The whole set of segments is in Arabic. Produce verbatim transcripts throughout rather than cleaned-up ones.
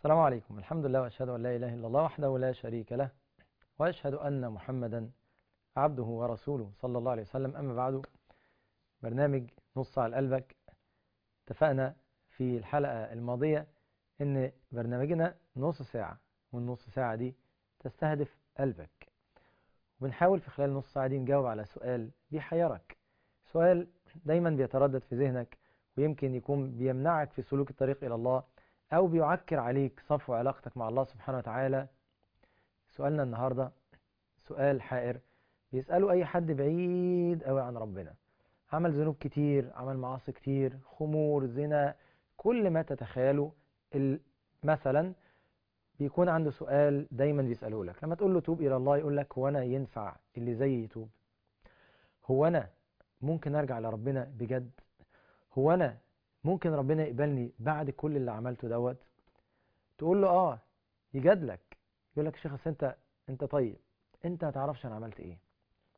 السلام عليكم. الحمد لله وأشهد أن لا إله إلا الله وحده لا شريك له، وأشهد أن محمدا عبده ورسوله صلى الله عليه وسلم. أما بعد، برنامج نص على قلبك. اتفقنا في الحلقة الماضية إن برنامجنا نص ساعة، والنص ساعة دي تستهدف قلبك، وبنحاول في خلال نص ساعة دي نجاوب على سؤال بيحيرك، سؤال دايما بيتردد في ذهنك، ويمكن يكون بيمنعك في سلوك الطريق إلى الله، أو بيعكر عليك صفو علاقتك مع الله سبحانه وتعالى. سؤالنا النهاردة سؤال حائر بيسأله أي حد بعيد أوي عن ربنا، عمل ذنوب كتير، عمل معاصي كتير، خمور، زنا، كل ما تتخيله. مثلا بيكون عنده سؤال دايما بيسأله لك لما تقول له توب إلى الله، يقول لك هو أنا ينفع اللي زي يتوب؟ هو أنا ممكن أرجع لربنا بجد؟ هو أنا ممكن ربنا يقبلني بعد كل اللي عملته دوت؟ تقول له آه، يجادلك، يقول لك شيخ أصل أنت أنت طيب، أنت ما تعرفش أنا عملت إيه.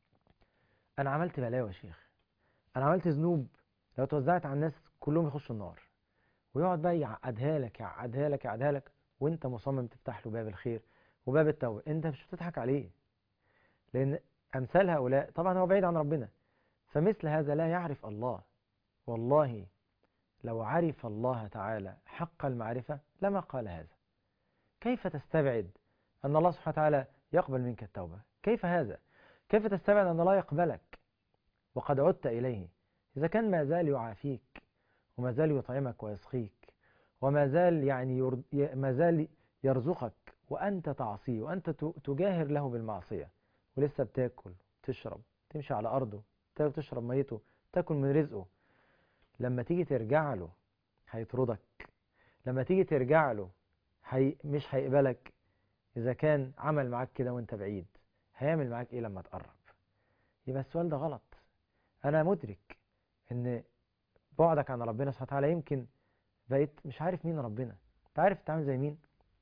أنا عملت بلاوي يا شيخ، أنا عملت ذنوب لو توزعت على الناس كلهم يخشوا النار. ويقعد بقى يعقدها لك يعقدها لك يعقدها لك، وأنت مصمم تفتح له باب الخير وباب التوبة. أنت مش بتضحك عليه، لأن أمثال هؤلاء طبعا هو بعيد عن ربنا، فمثل هذا لا يعرف الله. والله لو عرف الله تعالى حق المعرفة لما قال هذا. كيف تستبعد أن الله سبحانه وتعالى يقبل منك التوبة؟ كيف هذا؟ كيف تستبعد أن الله يقبلك وقد عدت إليه، إذا كان ما زال يعافيك وما زال يطعمك ويسقيك وما زال يعني يرد... ما زال يرزقك وأنت تعصيه وأنت تجاهر له بالمعصية، ولسه بتاكل تشرب تمشي على أرضه تشرب ميته تاكل من رزقه. لما تيجي ترجع له هيطردك، لما تيجي ترجع له هي... مش هيقبلك. إذا كان عمل معاك كده وانت بعيد، هيعمل معاك إيه لما تقرب؟ يبقى السؤال ده غلط. أنا مدرك إن بعدك عن ربنا سبحانه وتعالى يمكن بقيت مش عارف مين ربنا. انت عارف انت عامل زي مين؟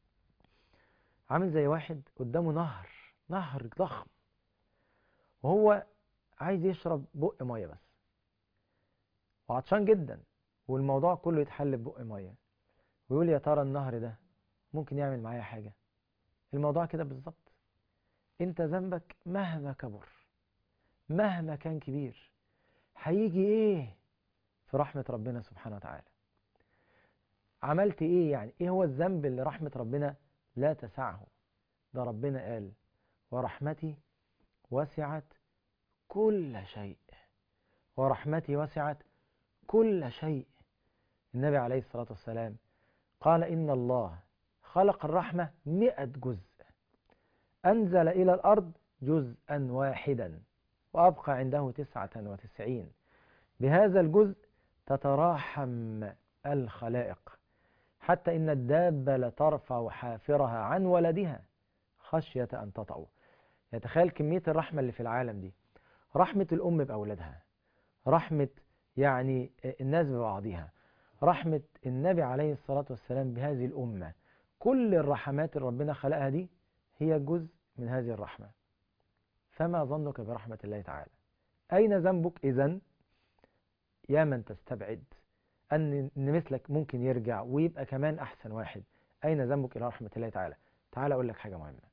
عامل زي واحد قدامه نهر نهر ضخم، وهو عايز يشرب بق ميه بس، وعطشان جدا، والموضوع كله يتحل ببق ميه، ويقول يا ترى النهر ده ممكن يعمل معايا حاجة؟ الموضوع كده بالظبط. انت ذنبك مهما كبر، مهما كان كبير، هيجي ايه في رحمة ربنا سبحانه وتعالى؟ عملت ايه يعني؟ ايه هو الذنب اللي رحمة ربنا لا تسعه؟ ده ربنا قال ورحمتي وسعت كل شيء، ورحمتي وسعت كل شيء. النبي عليه الصلاة والسلام قال إن الله خلق الرحمة مئة جزء، أنزل إلى الأرض جزءا واحدا، وأبقى عنده تسعة وتسعين. بهذا الجزء تتراحم الخلائق، حتى إن الدابة لترفع حافرها عن ولدها خشية أن تطعه. يتخيل كمية الرحمة اللي في العالم دي، رحمة الأم بأولادها، رحمة يعني الناس ببعضها، رحمة النبي عليه الصلاة والسلام بهذه الأمة. كل الرحمات اللي ربنا خلقها دي هي جزء من هذه الرحمة. فما ظنك برحمة الله تعالى؟ أين ذنبك إذن يا من تستبعد أن مثلك ممكن يرجع ويبقى كمان أحسن واحد؟ أين ذنبك إلى رحمة الله تعالى؟ تعال أقول لك حاجة مهمة.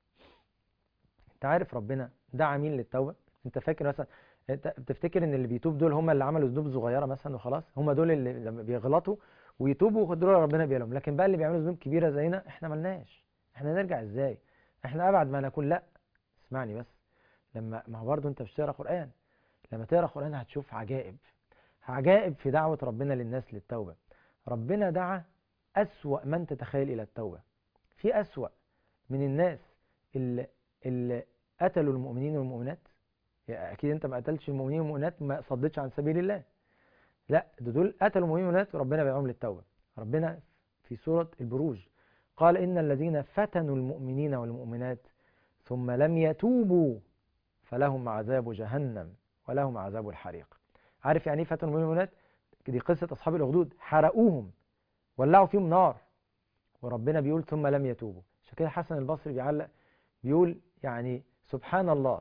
أنت عارف ربنا دعا مين للتوبة؟ أنت فاكر مثلا، أنت بتفتكر إن اللي بيتوب دول هم اللي عملوا ذنوب صغيرة مثلا وخلاص؟ هم دول اللي لما بيغلطوا ويتوبوا دول ربنا بيلوم، لكن بقى اللي بيعملوا ذنوب كبيرة زينا إحنا ملناش. إحنا نرجع إزاي؟ إحنا أبعد ما نكون. لا، اسمعني بس. لما ما هو برضه أنت مش تقرأ قرآن، لما تقرأ قرآن هتشوف عجائب عجائب في دعوة ربنا للناس للتوبة. ربنا دعا أسوأ من تتخيل إلى التوبة. في أسوأ من الناس اللي, اللي قتلوا المؤمنين والمؤمنات. يعني أكيد أنت ما قتلتش المؤمنين والمؤمنات ما صدتش عن سبيل الله، لا، دول قتلوا المؤمنين والمؤمنات وربنا بيدعوهم للتوبة. ربنا في سورة البروج قال إن الذين فتنوا المؤمنين والمؤمنات ثم لم يتوبوا فلهم عذاب جهنم ولهم عذاب الحريق. عارف يعني ايه فتنوا المؤمنين والمؤمنات؟ دي قصة أصحاب الأخدود، حرقوهم ولعوا فيهم نار، وربنا بيقول ثم لم يتوبوا. عشان كده حسن البصري بيعلق بيقول يعني سبحان الله،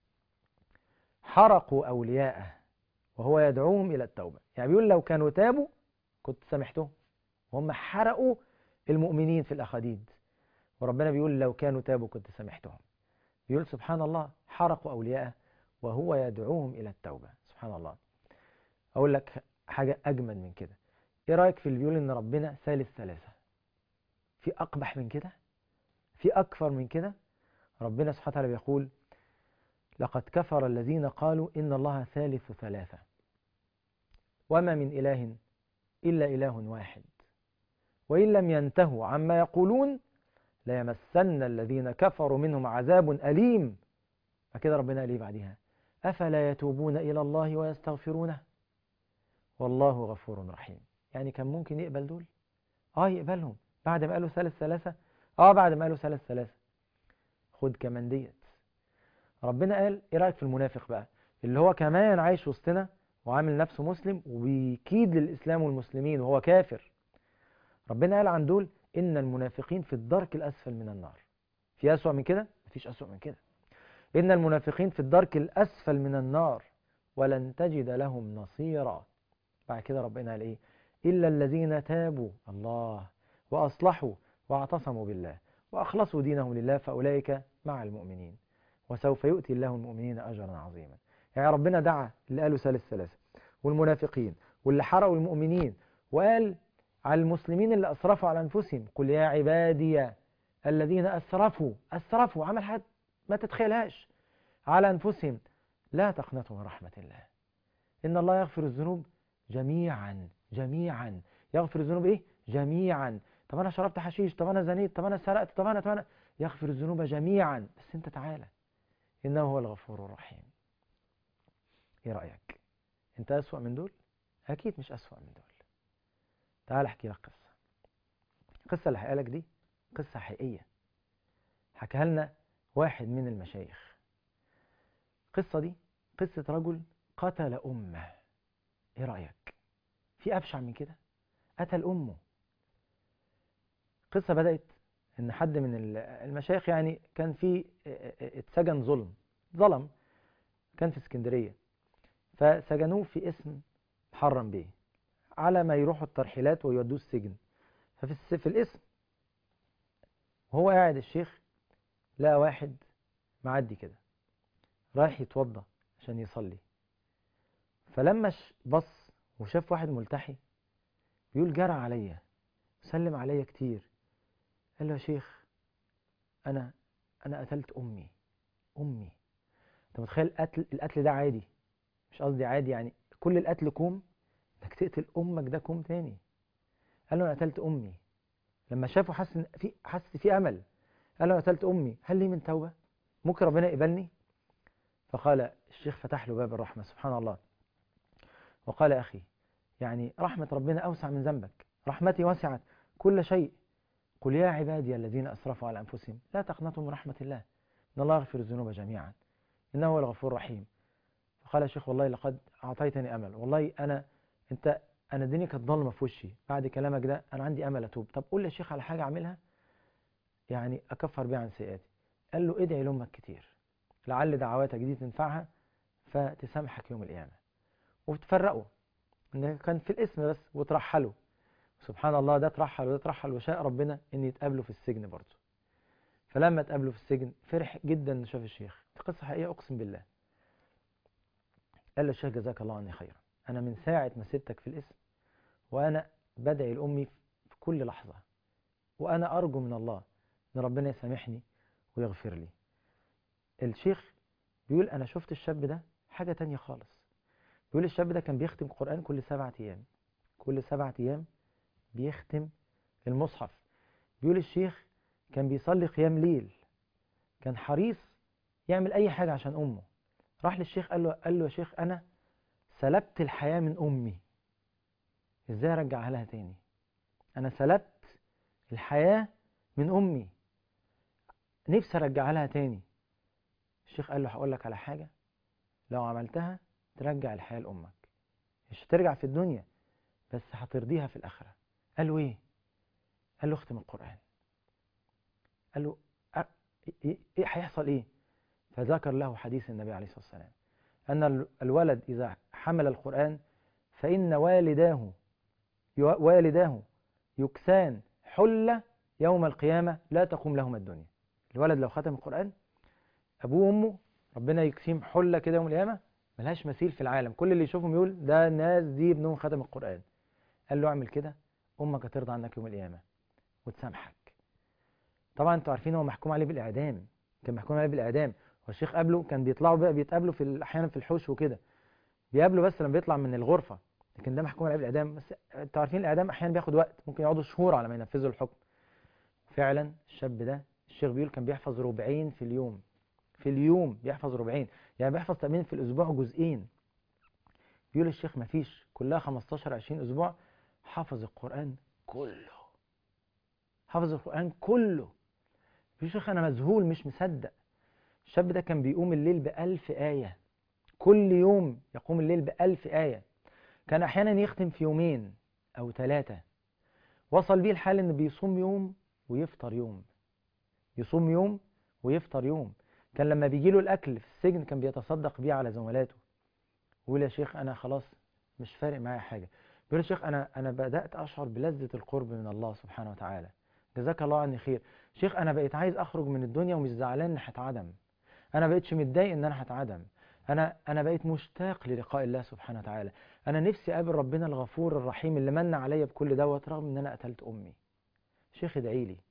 حرقوا أولياءه وهو يدعوهم إلى التوبة. يعني بيقول لو كانوا تابوا كنت سامحتهم، وهم حرقوا المؤمنين في الأخاديد، وربنا بيقول لو كانوا تابوا كنت سامحتهم. بيقول سبحان الله حرقوا أولياءه وهو يدعوهم إلى التوبة. سبحان الله. أقول لك حاجة أجمل من كده، إيه رأيك في اللي بيقول إن ربنا ثالث ثلاثة؟ في أقبح من كده؟ في أكثر من كده؟ ربنا سبحانه وتعالى بيقول لقد كفر الذين قالوا إن الله ثالث ثلاثة وما من إله إلا إله واحد وإن لم ينتهوا عما يقولون ليمسن الذين كفروا منهم عذاب أليم. فكده ربنا قال إيه بعدها؟ أفلا يتوبون إلى الله ويستغفرونه والله غفور رحيم. يعني كان ممكن يقبل دول؟ آه يقبلهم بعد ما قالوا ثالث ثلاثة. آه بعد ما قالوا ثالث ثلاثة. خد كمان ديت. ربنا قال إيه رأيك في المنافق بقى اللي هو كمان عايش وسطنا وعامل نفسه مسلم وبيكيد للإسلام والمسلمين وهو كافر؟ ربنا قال عن دول إن المنافقين في الدرك الأسفل من النار. في أسوأ من كده؟ مفيش أسوأ من كده. إن المنافقين في الدرك الأسفل من النار ولن تجد لهم نصيرا. بعد كده ربنا قال إيه؟ إلا الذين تابوا الله وأصلحوا واعتصموا بالله وأخلصوا دينهم لله فأولئك مع المؤمنين وسوف يؤتي الله المؤمنين أجرا عظيما. يعني ربنا دعا اللي قالوا ثالث ثلاثة والمنافقين واللي حرقوا المؤمنين، وقال على المسلمين اللي أسرفوا على أنفسهم قل يا عبادي الذين أسرفوا أسرفوا عمل حاجة ما تتخيلهاش على أنفسهم لا تقنطوا من رحمة الله إن الله يغفر الذنوب جميعا جميعا. يغفر الذنوب إيه؟ جميعا. طب أنا شربت حشيش، طب أنا زنيت، طب أنا سرقت، طب أنا طب أنا يغفر الذنوب جميعا. بس أنت تعالى إنه هو الغفور الرحيم. إيه رأيك؟ أنت أسوأ من دول؟ أكيد مش أسوأ من دول. تعال أحكي لك قصة. القصة اللي هحكيها لك دي قصة حقيقية حكاها لنا واحد من المشايخ. القصة دي قصة رجل قتل أمه. إيه رأيك؟ في أبشع من كده؟ قتل أمه. القصة بدأت إن حد من المشايخ يعني كان في اتسجن ظلم ظلم كان في اسكندرية، فسجنوه في اسم محرم بيه على ما يروحوا الترحيلات ويودوه السجن. ففي في الاسم وهو قاعد الشيخ لقى واحد معدي كده رايح يتوضى عشان يصلي، فلما بص وشاف واحد ملتحي بيقول جرى عليا سلم عليا كتير، قال له يا شيخ أنا أنا قتلت أمي أمي. أنت متخيل القتل القتل ده عادي؟ مش قصدي عادي يعني كل القتل كوم، انك تقتل أمك ده كوم تاني. قال له أنا قتلت أمي. لما شافه حس في حس في أمل، قال له أنا قتلت أمي هل لي من توبة؟ ممكن ربنا يقبلني؟ فقال الشيخ فتح له باب الرحمة سبحان الله وقال يا أخي يعني رحمة ربنا أوسع من ذنبك، رحمتي وسعت كل شيء. قل يا عبادي الذين أسرفوا على أنفسهم لا تقنطوا من رحمة الله إن الله يغفر الذنوب جميعا إنه هو الغفور الرحيم. فقال يا شيخ والله لقد أعطيتني أمل، والله أنا أنت أنا الدنيا كانت ضلمة في وشي، بعد كلامك ده أنا عندي أمل أتوب. طب قول لي يا شيخ على حاجة أعملها يعني أكفر بيها عن سيئاتي. قال له ادعي لأمك كتير لعل دعواتك دي تنفعها فتسامحك يوم القيامة. وتفرقوا إن كان في الاسم بس وترحلوا. سبحان الله ده ترحل وده ترحل وشاء ربنا إن يتقابلوا في السجن برضه. فلما اتقابلوا في السجن فرح جدا إنه شاف الشيخ. دي قصة حقيقية أقسم بالله. قال له الشيخ جزاك الله عني خيرا، أنا من ساعة ما سبتك في الاسم وأنا بدعي لأمي في كل لحظة، وأنا أرجو من الله إن ربنا يسامحني ويغفر لي. الشيخ بيقول أنا شفت الشاب ده حاجة تانية خالص. بيقول الشاب ده كان بيختم قرآن كل سبعة أيام كل سبعة أيام بيختم المصحف. بيقول الشيخ كان بيصلي قيام ليل، كان حريص يعمل أي حاجة عشان أمه. راح للشيخ قال له قال له يا شيخ أنا سلبت الحياة من أمي، إزاي أرجعها لها تاني؟ أنا سلبت الحياة من أمي نفسي أرجعها لها تاني. الشيخ قال له هقول لك على حاجة لو عملتها ترجع الحياة لأمك، مش هترجع في الدنيا بس هترضيها في الآخرة. قال له إيه؟ قال له اختم القرآن. قال له أ... إيه هيحصل إيه؟ فذكر له حديث النبي عليه الصلاة والسلام أن الولد إذا حمل القرآن فإن والداه والداه يكسان حلة يوم القيامة لا تقوم لهما الدنيا. الولد لو ختم القرآن أبوه وأمه ربنا يكسيم حلة كده يوم القيامة ملهاش مثيل في العالم، كل اللي يشوفهم يقول ده الناس دي ابنهم ختم القرآن. قال له اعمل كده أمك هترضى عنك يوم القيامة وتسامحك. طبعا انتوا عارفين هو محكوم عليه بالإعدام، كان محكوم عليه بالإعدام. والشيخ قابله، كان بيطلعوا بقى بيتقابلوا في أحيانا في الحوش وكده، بيقابله بس لما بيطلع من الغرفة، لكن ده محكوم عليه بالإعدام. بس انتوا عارفين الإعدام أحيانا بياخد وقت، ممكن يقعدوا شهور على ما ينفذوا الحكم. فعلا الشاب ده الشيخ بيقول كان بيحفظ ربعين في اليوم، في اليوم بيحفظ ربعين، يعني بيحفظ تقريبا في الأسبوع جزئين. بيقول الشيخ مفيش كلها خمستاشر عشرين أسبوع حفظ القرآن كله، حفظ القرآن كله. يا شيخ أنا مذهول مش مصدق. الشاب ده كان بيقوم الليل بألف آية، كل يوم يقوم الليل بألف آية. كان أحيانا يختم في يومين أو ثلاثة. وصل بيه الحال إنه بيصوم يوم ويفطر يوم، يصوم يوم ويفطر يوم. كان لما بيجي له الأكل في السجن كان بيتصدق بيه على زملاته، ويقول يا شيخ أنا خلاص مش فارق معايا حاجة. بيقول يا شيخ أنا أنا بدأت أشعر بلذة القرب من الله سبحانه وتعالى، جزاك الله عني خير. شيخ أنا بقيت عايز أخرج من الدنيا ومش زعلان إن هتعدم، أنا بقيتش متضايق إن أنا هتعدم، أنا أنا بقيت مشتاق للقاء الله سبحانه وتعالى. أنا نفسي أقابل ربنا الغفور الرحيم اللي من عليا بكل دوت رغم إن أنا قتلت أمي. شيخ ادعي لي.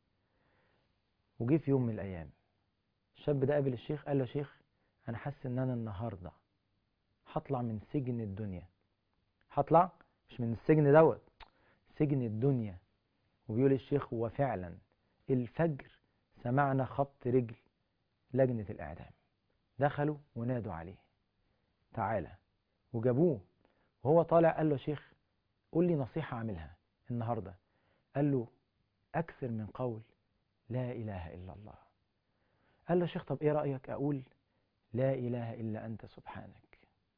وجي في يوم من الأيام الشاب ده قابل الشيخ، قال له يا شيخ أنا حاسس إن أنا النهاردة هطلع من سجن الدنيا، هطلع مش من السجن دوت، سجن الدنيا. وبيقول الشيخ هو فعلا الفجر سمعنا خبط رجل لجنة الإعدام، دخلوا ونادوا عليه تعالى، وجابوه وهو طالع. قال له يا شيخ قول لي نصيحة أعملها النهاردة. قال له أكثر من قول لا إله إلا الله. قال له يا شيخ طب إيه رأيك أقول لا إله إلا أنت سبحانك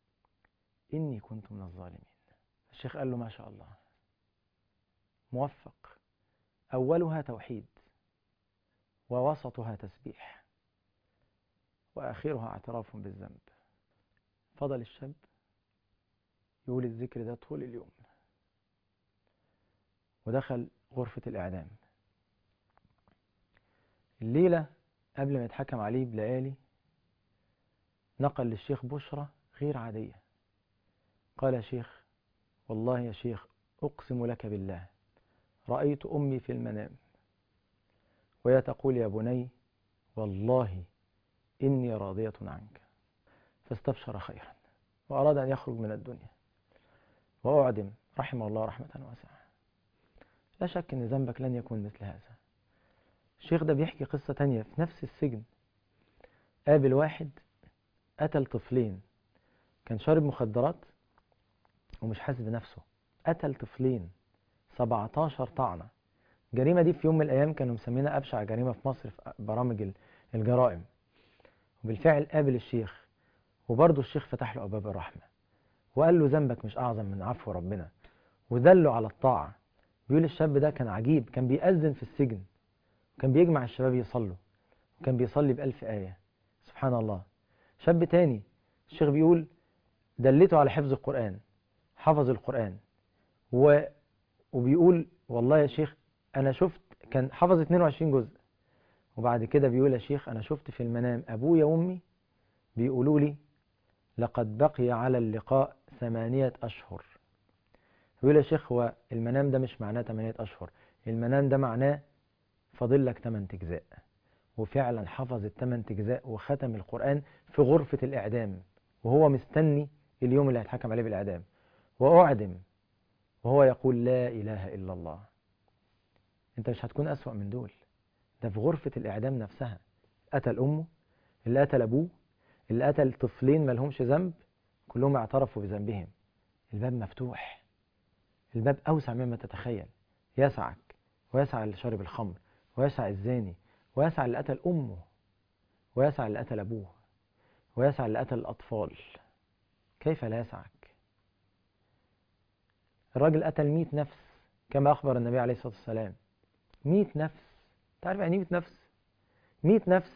إني كنت من الظالمين. الشيخ قال له ما شاء الله، موفق، أولها توحيد ووسطها تسبيح وآخرها اعتراف بالذنب. فضل الشاب يقول الذكر ده طول اليوم، ودخل غرفة الإعدام. الليلة قبل ما يتحكم عليه بليالي نقل للشيخ بشرى غير عادية. قال يا شيخ والله يا شيخ أقسم لك بالله رأيت أمي في المنام وهي تقول يا بني والله إني راضية عنك. فاستبشر خيرا وأراد أن يخرج من الدنيا وأعدم رحمه الله رحمة واسعة. لا شك أن ذنبك لن يكون مثل هذا. الشيخ ده بيحكي قصة تانية في نفس السجن. قابل واحد قتل طفلين، كان شارب مخدرات ومش حاسس بنفسه، قتل طفلين سبعتاشر طعنة. الجريمة دي في يوم من الأيام كانوا مسمينها أبشع جريمة في مصر في برامج الجرائم. وبالفعل قابل الشيخ، وبرضه الشيخ فتح له أبواب الرحمة وقال له ذنبك مش أعظم من عفو ربنا، ودله على الطاعة. بيقول الشاب ده كان عجيب، كان بيأذن في السجن وكان بيجمع الشباب يصلوا وكان بيصلي بألف آية. سبحان الله. شاب تاني الشيخ بيقول دلته على حفظ القرآن، حفظ القرآن و... وبيقول والله يا شيخ أنا شفت، كان حفظ اتنين وعشرين جزء. وبعد كده بيقول يا شيخ أنا شفت في المنام أبويا وأمي بيقولوا لي لقد بقي على اللقاء ثمانية أشهر. بيقول يا شيخ هو المنام ده مش معناه ثمانية أشهر، المنام ده معناه فاضل لك ثمانية أجزاء. وفعلا حفظ الثمان أجزاء وختم القرآن في غرفة الإعدام وهو مستني اليوم اللي هيتحكم عليه بالإعدام، وأعدم وهو يقول لا إله إلا الله. أنت مش هتكون أسوأ من دول، ده في غرفة الإعدام نفسها قتل أمه، اللي قتل أبوه، اللي قتل طفلين ما لهمش ذنب، كلهم اعترفوا بذنبهم. الباب مفتوح، الباب أوسع مما تتخيل، يسعك ويسع اللي شرب الخمر ويسع الزاني ويسع اللي قتل أمه ويسع اللي قتل أبوه ويسع اللي قتل الأطفال. كيف لا يسعك؟ الراجل قتل مئة نفس كما أخبر النبي عليه الصلاة والسلام. مئة نفس، تعرف يعني مئة نفس؟ مئة نفس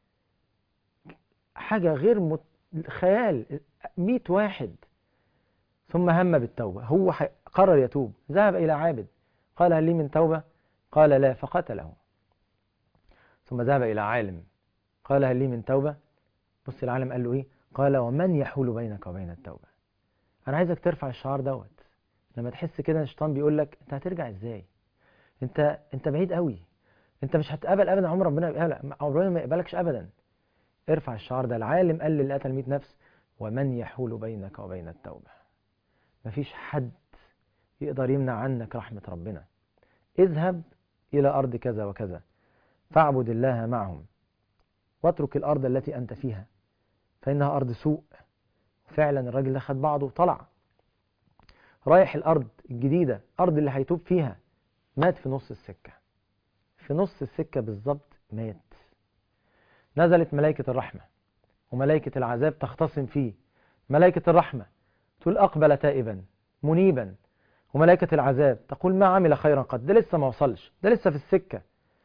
حاجة غير مت... خيال. مئة واحد. ثم هم بالتوبة، هو قرر يتوب، ذهب إلى عابد قال هل لي من توبة؟ قال لا، فقتله. ثم ذهب إلى عالم قال هل لي من توبة؟ بص العالم قال له إيه؟ قال ومن يحول بينك وبين التوبة؟ أنا عايزك ترفع الشعار دوت. لما تحس كده الشيطان بيقول لك أنت هترجع إزاي؟ أنت أنت بعيد قوي، أنت مش هتقبل أبدا، عمر ربنا يقبلك، ربنا ما يقبلكش أبدا. ارفع الشعار ده. العالم قال للي قتل مئة نفس ومن يحول بينك وبين التوبة؟ مفيش حد يقدر يمنع عنك رحمة ربنا. اذهب إلى أرض كذا وكذا فاعبد الله معهم واترك الأرض التي أنت فيها فإنها أرض سوء. فعلا الراجل ده خد بعضه وطلع رايح الأرض الجديدة، أرض اللي هيتوب فيها. مات في نص السكة، في نص السكة بالظبط مات. نزلت ملائكة الرحمة وملائكة العذاب تختصم فيه. ملائكة الرحمة تقول أقبل تائبا منيبا، وملائكة العذاب تقول ما عمل خيرا قد، ده لسه ما وصلش، ده لسه في السكة.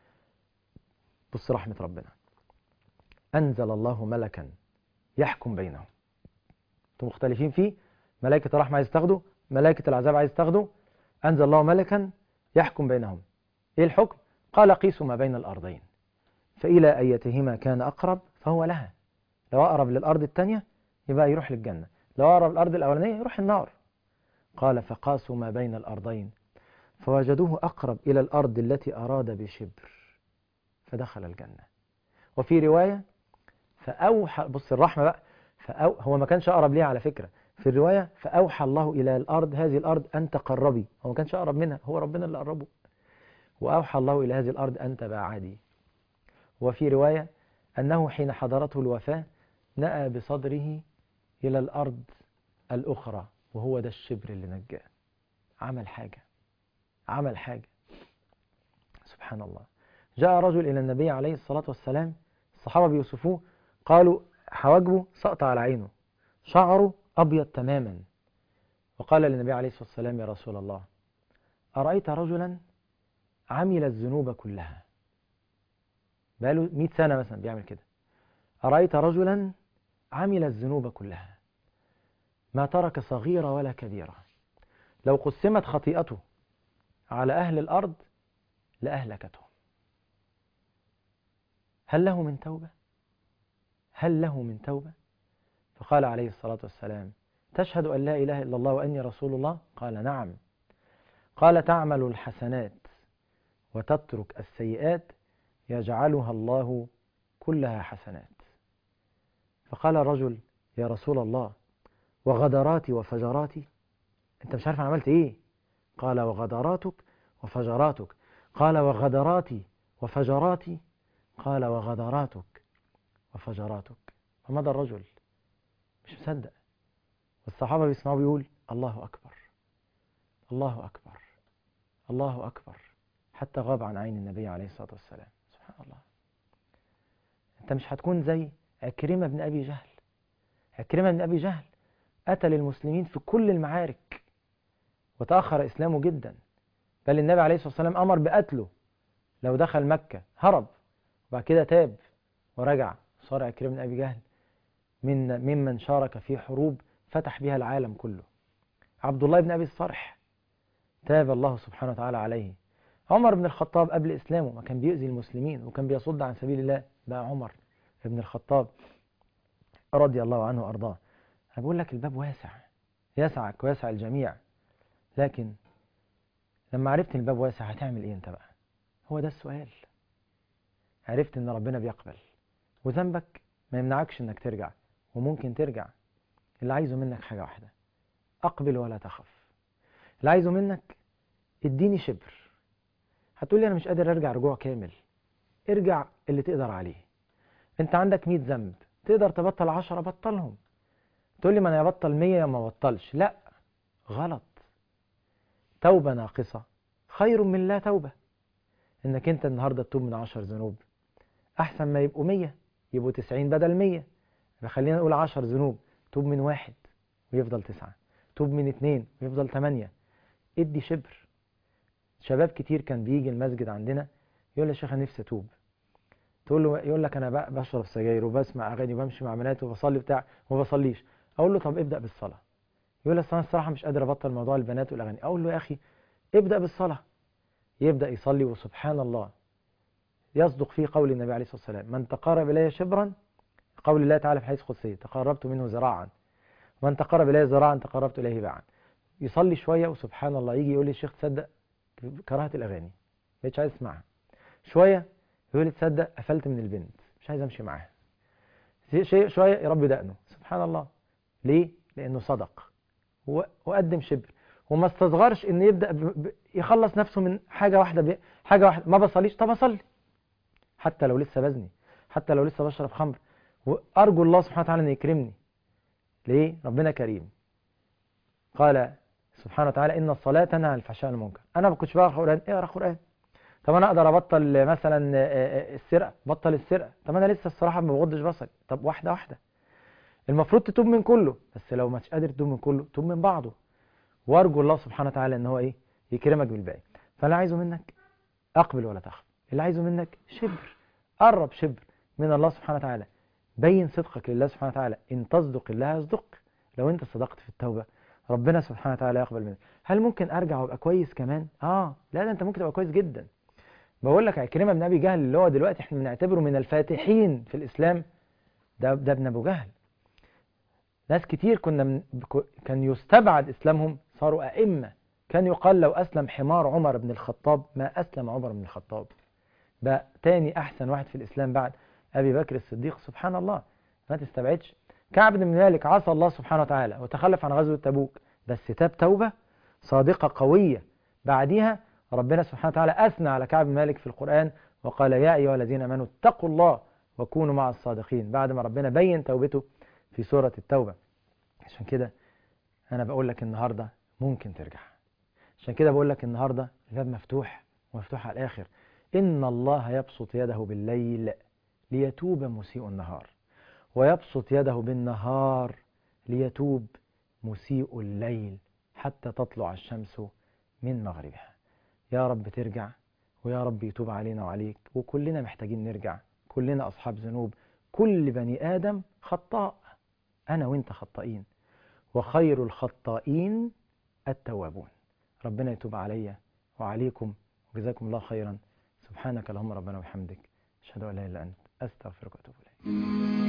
بص رحمة ربنا، أنزل الله ملكا يحكم بينهم. انتم مختلفين فيه، ملائكة الرحمة عايز تاخده، ملائكة العذاب عايز تاخده. أنزل الله ملكا يحكم بينهم. إيه الحكم؟ قال قيسوا ما بين الأرضين فإلى أيتهما كان أقرب فهو لها. لو أقرب للأرض الثانية يبقى يروح للجنة، لو أقرب للأرض الأولانية يروح النار. قال فقاسوا ما بين الأرضين فوجدوه أقرب إلى الأرض التي أراد بشبر فدخل الجنة. وفي رواية فأوحى، بص الرحمة بقى، فأو هو ما كانش أقرب ليها على فكرة، في الرواية فأوحى الله إلى الأرض هذه الأرض أن تقربي. هو ما كانش أقرب منها، هو ربنا اللي قربه. وأوحى الله إلى هذه الأرض أن تباعدي. وفي رواية أنه حين حضرته الوفاة نأى بصدره إلى الأرض الأخرى، وهو ده الشبر اللي نجاه. عمل حاجة، عمل حاجة سبحان الله. جاء رجل إلى النبي عليه الصلاة والسلام، الصحابة بيوصفوه قالوا حواجبه سقط على عينه، شعره أبيض تماما. وقال للنبي عليه الصلاة والسلام يا رسول الله أرأيت رجلا عمل الذنوب كلها، بقاله مئة سنة مثلا بيعمل كده، أرأيت رجلا عمل الذنوب كلها ما ترك صغيرة ولا كبيرة، لو قسمت خطيئته على أهل الأرض لأهلكتهم، هل له من توبة؟ هل له من توبة؟ فقال عليه الصلاة والسلام تشهد أن لا إله إلا الله وأني رسول الله؟ قال نعم. قال تعمل الحسنات وتترك السيئات يجعلها الله كلها حسنات. فقال الرجل يا رسول الله وغدراتي وفجراتي؟ انت مش عارف انا عملت ايه؟ قال وغدراتك وفجراتك. قال وغدراتي وفجراتي؟ قال وغدراتك وفجراتك. فمضى الرجل مش مصدق، والصحابة بيسمعوا بيقول الله أكبر الله أكبر الله أكبر، حتى غاب عن عين النبي عليه الصلاة والسلام. سبحان الله. انت مش هتكون زي عكرمة بن أبي جهل. عكرمة بن أبي جهل قتل المسلمين في كل المعارك وتأخر إسلامه جدا، بل النبي عليه الصلاة والسلام أمر بقتله لو دخل مكة. هرب وبعد كده تاب ورجع، صار عكرمة بن أبي جهل من ممن شارك في حروب فتح بها العالم كله. عبد الله بن أبي الصرح تاب الله سبحانه وتعالى عليه. عمر بن الخطاب قبل إسلامه ما كان بيؤذي المسلمين وكان بيصد عن سبيل الله، بقى عمر بن الخطاب رضي الله عنه وأرضاه. أنا بقول لك الباب واسع، يسعك ويسع الجميع، لكن لما عرفت الباب واسع هتعمل إيه أنت بقى؟ هو ده السؤال. عرفت إن ربنا بيقبل وذنبك ما يمنعكش إنك ترجع، وممكن ترجع. اللي عايزه منك حاجة واحدة، أقبل ولا تخف. اللي عايزه منك اديني شبر. هتقولي أنا مش قادر أرجع رجوع كامل، ارجع اللي تقدر عليه. أنت عندك مئة ذنب، تقدر تبطل عشرة بطلهم. تقولي ما أنا يبطل مية ما بطلش، لا غلط. توبة ناقصة خير من لا توبة. إنك أنت النهاردة تتوب من عشر ذنوب أحسن ما يبقوا مية، يبقوا تسعين بدل مية. خلينا نقول عشر ذنوب، توب من واحد ويفضل تسعة، توب من اتنين ويفضل تمانية. ادي شبر. شباب كتير كان بيجي المسجد عندنا يقول لي يا شيخ انا نفسي اتوب. تقول له، يقول لك انا بشرب سجاير وبسمع اغاني وبمشي مع بنات وبصلي بتاع وما بصليش. اقول له طب ابدا بالصلاه. يقول لي انا الصراحه مش قادر ابطل موضوع البنات والاغاني. اقول له يا اخي ابدا بالصلاه، يبدأ يصلي وسبحان الله يصدق فيه قول النبي عليه الصلاة والسلام: من تقرب إلي شبرا، قول الله تعالى في حديث قدسي: تقربت منه ذراعا، ومن تقرب إلي ذراعا تقربت إليه باعا. يصلي شوية وسبحان الله يجي يقول لي: الشيخ تصدق كرهت الأغاني، مش عايز اسمعها. شوية يقول لي: تصدق قفلت من البنت، مش عايز امشي معاها. شيء شوية يربي دقنه. سبحان الله. ليه؟ لأنه صدق وقدم شبر، وما استصغرش ان يبدأ ب... ب... يخلص نفسه من حاجة واحدة ب... حاجة واحدة. ما بصليش، طب اصلي، حتى لو لسه بزني، حتى لو لسه بشرب خمر، وارجو الله سبحانه وتعالى ان يكرمني. ليه؟ ربنا كريم. قال سبحانه وتعالى: ان الصلاة تنهى عن الفحشاء والمنكر. انا ما كنتش بقرا قرآن، اقرا قرآن. طب انا اقدر ابطل مثلا السرقة، بطل السرقة. طب انا لسه الصراحة ما بغضش بصري، طب واحدة واحدة. المفروض تتوب من كله، بس لو مش قادر تتوب من كله توب من بعضه، وارجو الله سبحانه وتعالى ان هو ايه يكرمك بالباقي. فاللي عايزه منك اقبل ولا تخف، اللي عايزه منك شبر، قرب شبر من الله سبحانه وتعالى، بين صدقك لله سبحانه وتعالى. ان تصدق الله يصدق. لو انت صدقت في التوبة ربنا سبحانه وتعالى يقبل منك. هل ممكن ارجع وابقى كويس كمان؟ اه لا، ده انت ممكن تبقى كويس جدا. بقول لك عكرمة بن ابي جهل اللي هو دلوقتي احنا بنعتبره من الفاتحين في الاسلام، ده ده ابن ابو جهل. ناس كتير كنا من كان يستبعد اسلامهم صاروا ائمه. كان يقال لو اسلم حمار عمر بن الخطاب ما اسلم عمر بن الخطاب. بقى تاني احسن واحد في الاسلام بعد ابي بكر الصديق. سبحان الله. ما تستبعدش. كعب بن مالك عصى الله سبحانه وتعالى وتخلف عن غزوه تبوك، بس تاب توبه صادقه قويه. بعديها ربنا سبحانه وتعالى اثنى على كعب بن مالك في القران وقال: يا ايها الذين امنوا اتقوا الله وكونوا مع الصادقين، بعد ما ربنا بين توبته في سوره التوبه. عشان كده انا بقول لك النهارده ممكن ترجع. عشان كده بقول لك النهارده الباب مفتوح، ومفتوح على الاخر. ان الله يبسط يده بالليل ليتوب مسيء النهار، ويبسط يده بالنهار ليتوب مسيء الليل حتى تطلع الشمس من مغربها. يا رب ترجع، ويا رب يتوب علينا وعليك. وكلنا محتاجين نرجع، كلنا اصحاب ذنوب، كل بني ادم خطاء، انا وانت خطائين، وخير الخطائين التوابون. ربنا يتوب عليا وعليكم، وجزاكم الله خيرا. سبحانك اللهم ربنا وبحمدك، أشهد أن لا إله إلا أنت، أستغفرك وأتوب إليك.